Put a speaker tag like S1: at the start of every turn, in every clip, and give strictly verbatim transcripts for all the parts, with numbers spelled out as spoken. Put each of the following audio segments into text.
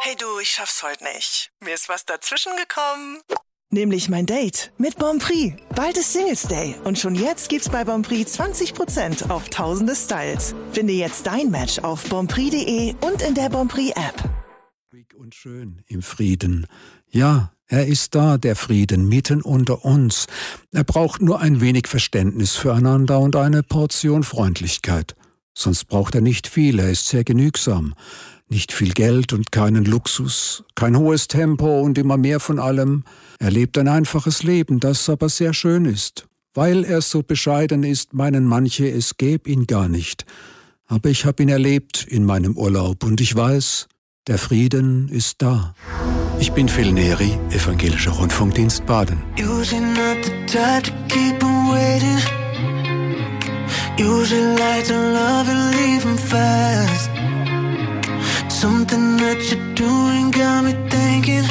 S1: Hey du, ich schaff's heute nicht. Mir ist was dazwischen gekommen. Nämlich mein Date mit Bonprix. Bald ist Singles Day und schon jetzt gibt's bei Bonprix zwanzig Prozent auf tausende Styles. Finde jetzt dein Match auf bonprix punkt de und in der Bonprix-App.
S2: Ruhig und schön im Frieden. Ja, er ist da, der Frieden, mitten unter uns. Er braucht nur ein wenig Verständnis füreinander und eine Portion Freundlichkeit. Sonst braucht er nicht viel, er ist sehr genügsam. Nicht viel Geld und keinen Luxus, kein hohes Tempo und immer mehr von allem. Er lebt ein einfaches Leben, das aber sehr schön ist. Weil er so bescheiden ist, meinen manche, es gäbe ihn gar nicht. Aber ich habe ihn erlebt in meinem Urlaub und ich weiß, der Frieden ist da. Ich bin Phil Neri, Evangelischer Rundfunkdienst Baden.
S3: Usually not the type to keep him waiting. Usually like to love and leave him fast. Something that you're doing got me thinking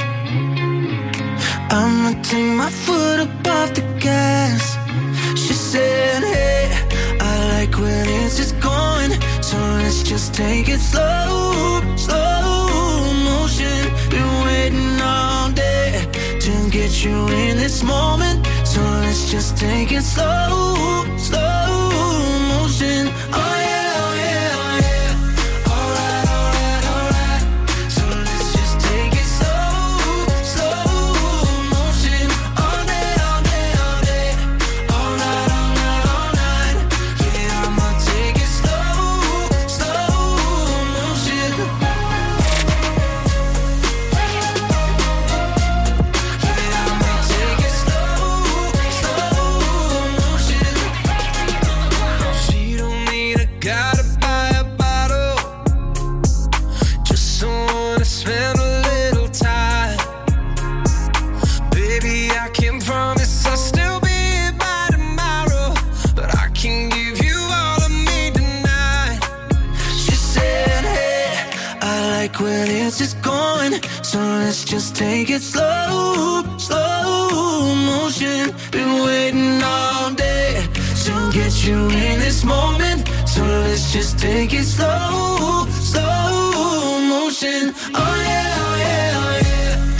S3: I'ma take my foot up off the gas. She said, hey, I like when it's just going, so let's just take it slow, slow motion. Been waiting all day to get you in this moment, so let's just take it slow, slow motion. Oh yeah, oh yeah, oh yeah. When it's just going, so let's just take it slow, slow motion. Been waiting all day to get you in this moment, so let's just take it slow, slow motion. Oh yeah, oh yeah, oh yeah.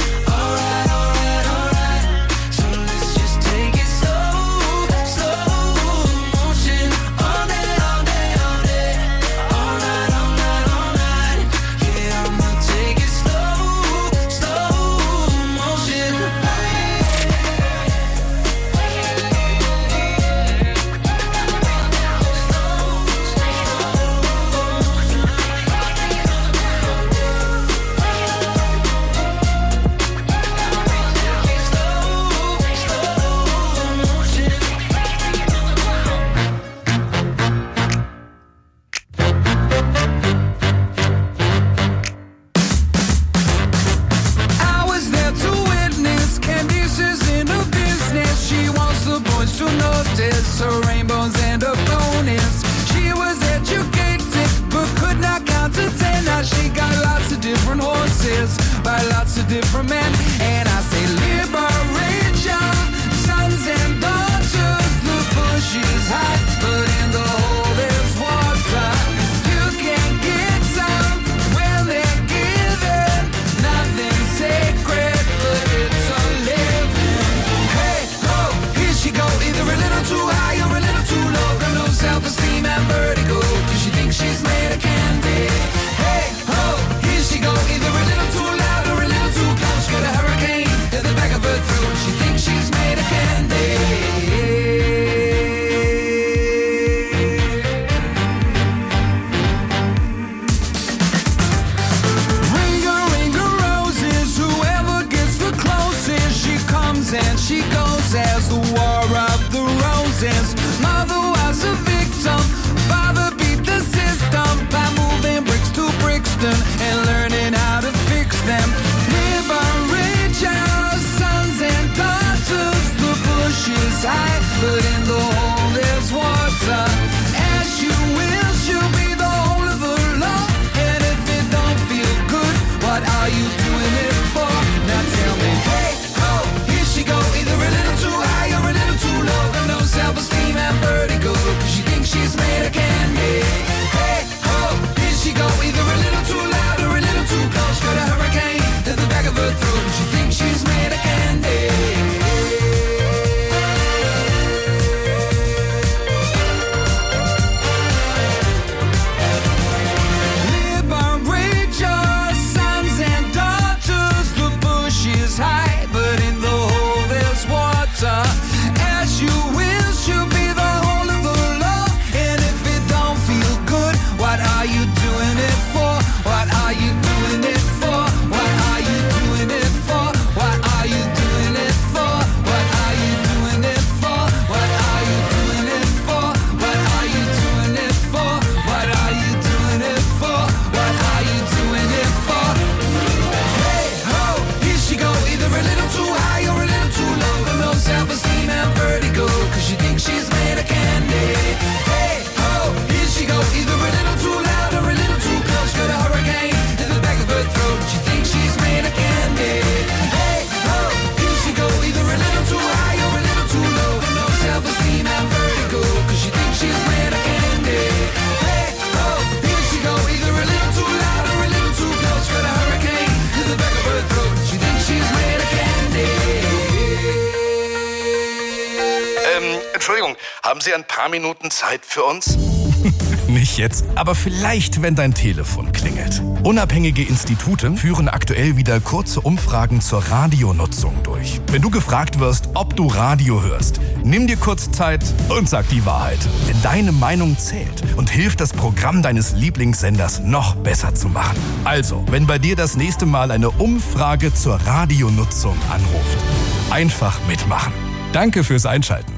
S3: Different men, and I say liberate your sons and daughters. The bush is hot, but in the hole there's water. You can get some when they're given. Nothing sacred, but it's a living. Hey, ho, here she go, either a little too high or a little too low. Got no self-esteem and vertigo, cause she thinks she's made of candy. Hey, ho, here she go, either a little too loud or a little too close. Got a hurricane in the back of her throat. She thinks she's made of candy. Ringer, ringer roses. Whoever gets the closest, she comes and she goes as the war of the roses. Mother was a victim. Father beat the system by moving bricks to Brixton and learning how to fix them. Liberate your sons and daughters. The bush is high, but in the hole there's water. As you will, she'll be the whole of the law. And if it don't feel good, what are you doing it for? Now tell me, hey, ho, here she go. Either a little too high or a little too low. Got no self-esteem and vertigo, cause she thinks she's made of candy. Hey, ho, here she go. Either a little too loud or a little too close. Got a hurricane
S4: Haben Sie ein paar Minuten Zeit für uns?
S5: Nicht jetzt, aber vielleicht, wenn dein Telefon klingelt. Unabhängige Institute führen aktuell wieder kurze Umfragen zur Radionutzung durch. Wenn du gefragt wirst, ob du Radio hörst, nimm dir kurz Zeit und sag die Wahrheit. Denn deine Meinung zählt und hilft, das Programm deines Lieblingssenders noch besser zu machen. Also, wenn bei dir das nächste Mal eine Umfrage zur Radionutzung anruft, einfach mitmachen. Danke fürs Einschalten.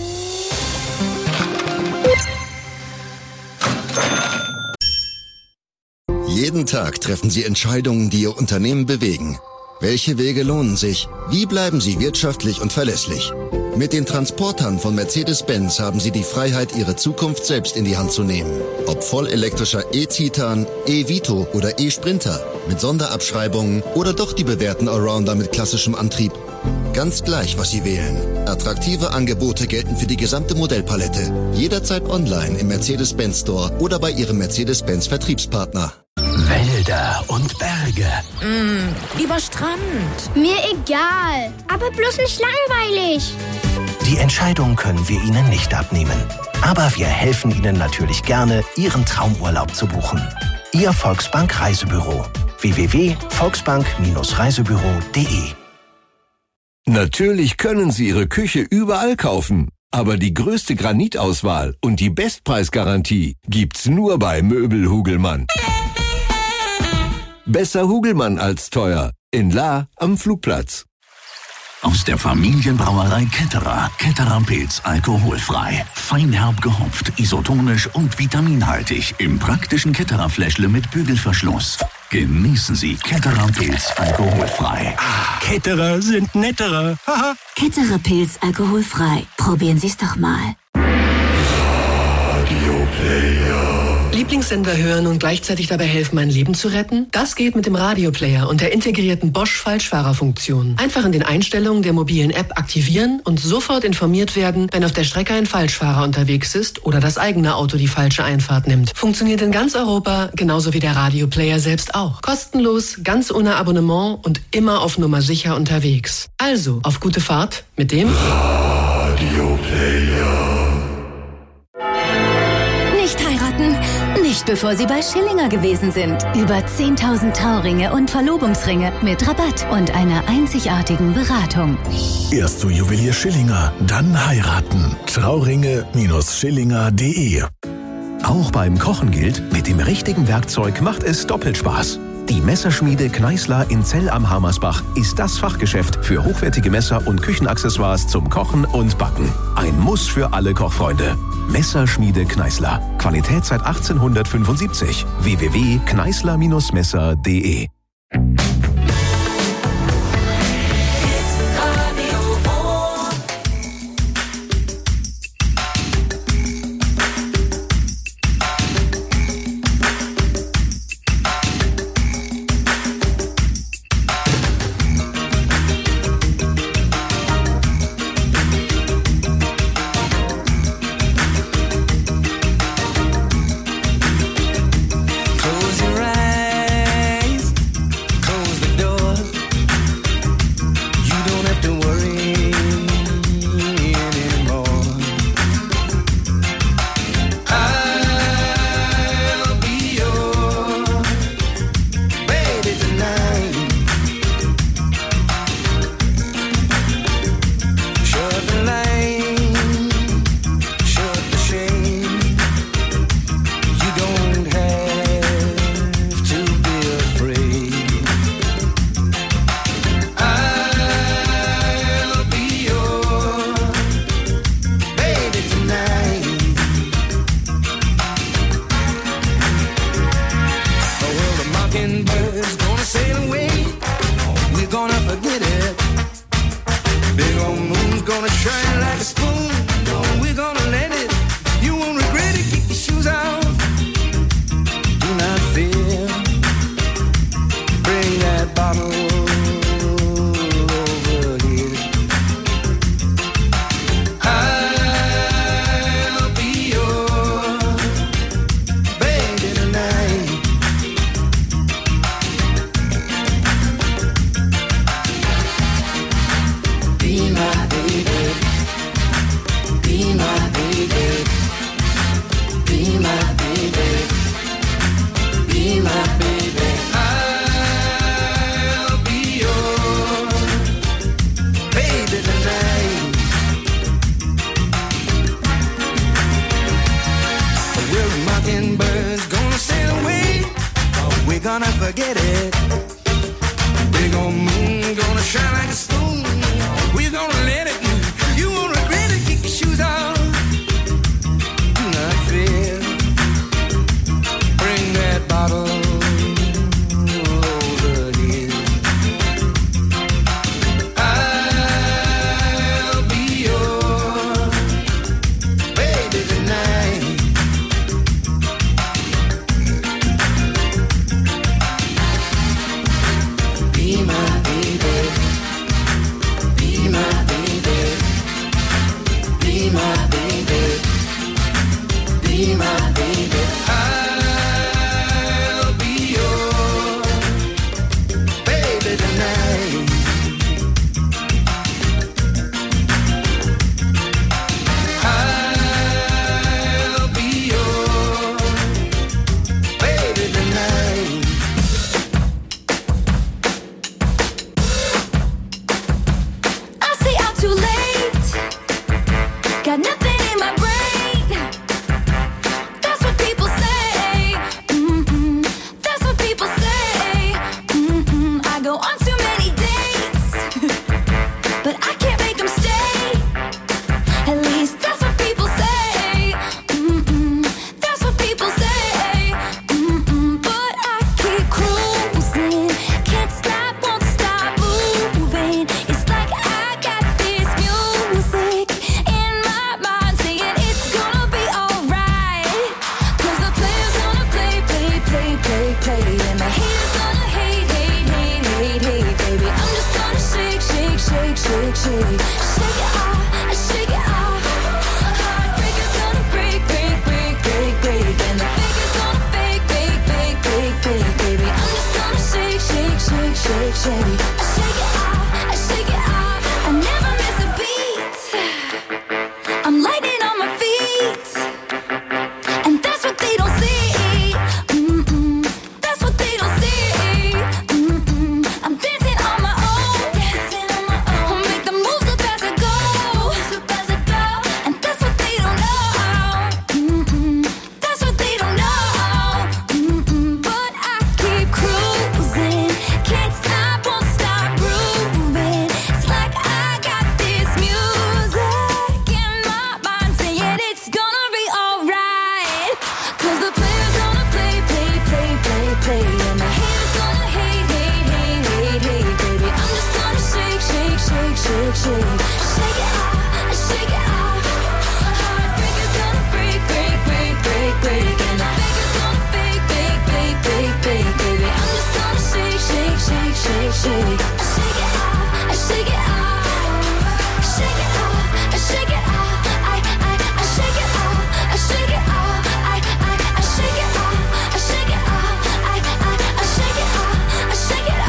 S6: Jeden Tag treffen Sie Entscheidungen, die Ihr Unternehmen bewegen. Welche Wege lohnen sich? Wie bleiben Sie wirtschaftlich und verlässlich? Mit den Transportern von Mercedes-Benz haben Sie die Freiheit, Ihre Zukunft selbst in die Hand zu nehmen. Ob vollelektrischer E-Titan, E-Vito oder E-Sprinter, mit Sonderabschreibungen oder doch die bewährten Allrounder mit klassischem Antrieb. Ganz gleich, was Sie wählen. Attraktive Angebote gelten für die gesamte Modellpalette. Jederzeit online im Mercedes-Benz Store oder bei Ihrem Mercedes-Benz Vertriebspartner.
S7: Wälder und Berge.
S8: Mm, lieber Strand.
S9: Mir egal, aber bloß nicht langweilig.
S7: Die Entscheidung können wir Ihnen nicht abnehmen. Aber wir helfen Ihnen natürlich gerne, Ihren Traumurlaub zu buchen. Ihr Volksbank Reisebüro. w w w punkt volksbank reisebüro punkt de
S10: Natürlich können Sie Ihre Küche überall kaufen. Aber die größte Granitauswahl und die Bestpreisgarantie gibt's nur bei Möbel Hugelmann. Besser Hugelmann als teuer. In La am Flugplatz.
S11: Aus der Familienbrauerei Ketterer. Ketterer Pilz alkoholfrei. Feinherb gehopft, isotonisch und vitaminhaltig. Im praktischen Ketterer Fläschle mit Bügelverschluss. Genießen Sie Ketterer Pilz alkoholfrei.
S12: Ketterer sind netterer.
S13: Ketterer Pilz alkoholfrei. Probieren Sie es doch mal.
S14: Radio Player.
S15: Lieblingssender hören und gleichzeitig dabei helfen, mein Leben zu retten? Das geht mit dem Radioplayer und der integrierten Bosch-Falschfahrerfunktion. Einfach in den Einstellungen der mobilen App aktivieren und sofort informiert werden, wenn auf der Strecke ein Falschfahrer unterwegs ist oder das eigene Auto die falsche Einfahrt nimmt. Funktioniert in ganz Europa, genauso wie der Radioplayer selbst auch. Kostenlos, ganz ohne Abonnement und immer auf Nummer sicher unterwegs. Also, auf gute Fahrt mit dem
S14: Radioplayer.
S13: Nicht heiraten. Nicht bevor Sie bei Schillinger gewesen sind. Über zehntausend Trauringe und Verlobungsringe mit Rabatt und einer einzigartigen Beratung.
S16: Erst zu Juwelier Schillinger, dann heiraten. Trauringe Schillinger punkt de.
S17: Auch beim Kochen gilt, mit dem richtigen Werkzeug macht es doppelt Spaß. Die Messerschmiede Kneißler in Zell am Hamersbach ist das Fachgeschäft für hochwertige Messer und Küchenaccessoires zum Kochen und Backen. Ein Muss für alle Kochfreunde. Messerschmiede Kneißler. Qualität seit achtzehnhundertfünfundsiebzig. w w w punkt kneißler messer punkt de.
S14: go on too many dates, but I can't make them stay. At least that's what people say. Mm-mm, that's what people say. Mm-mm, but I keep cruising, can't stop, won't stop moving. It's like I got this music in my mind saying it's gonna be alright. Cause the player's gonna play, play, play, play, play, and the haters gonna hate, hate, hate, hate, hate, baby. I'm just gonna shake, shake, shake, shake, shake, shake it off, shake it off. Heartbreaker's gonna break, break, break, break, break, and the faker's gonna fake, fake, fake, fake, fake, baby. I'm just gonna shake, shake, shake, shake, shake, shake it off, shake it off. I never miss a beat. I'm lightning on my feet, and that's what they don't see. Mm-mm, that's what they don't see. Mm-mm, I'm dancing on my own, dancing on my own. Make the moves up as I go, and that's what they don't know. Mm-mm, that's what they don't know. Mm-mm, but I keep cruising, can't stop, won't stop grooving. It's like I got this music in my mind saying it's gonna be alright. Cause the player's gonna play, play, play, play, play, and the haters gonna hate, hate, hate, hate, hate, baby. I'm just gonna shake, shake, shake, shake, shake, shake it off, shake it off. Heartbreaker's gonna break, break, break, break, break, and the faker's gonna fake, fake, fake, fake, fake, baby. I'm just gonna shake, shake, shake, shake, shake, shake it off, shake it off, shake it off, shake it off. I, I, I shake it off, I shake it off. I, I, I shake it off, I shake it off. I, I, I shake it off, I shake it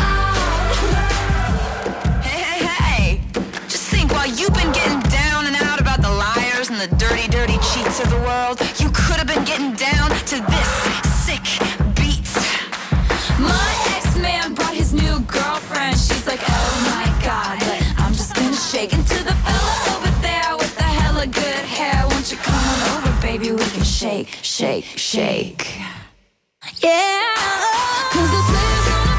S14: off.
S18: Hey, hey, hey! Just think, while you've been getting down and out about the liars and the dirty, dirty cheats of the world, you could have been getting down to this sick beat.
S14: My ex-man brought his new girlfriend. She's like, oh my god, but I'm just gonna shake into the fella over there with the hella good hair. Won't you come on over, baby? We can shake, shake, shake. Yeah, cause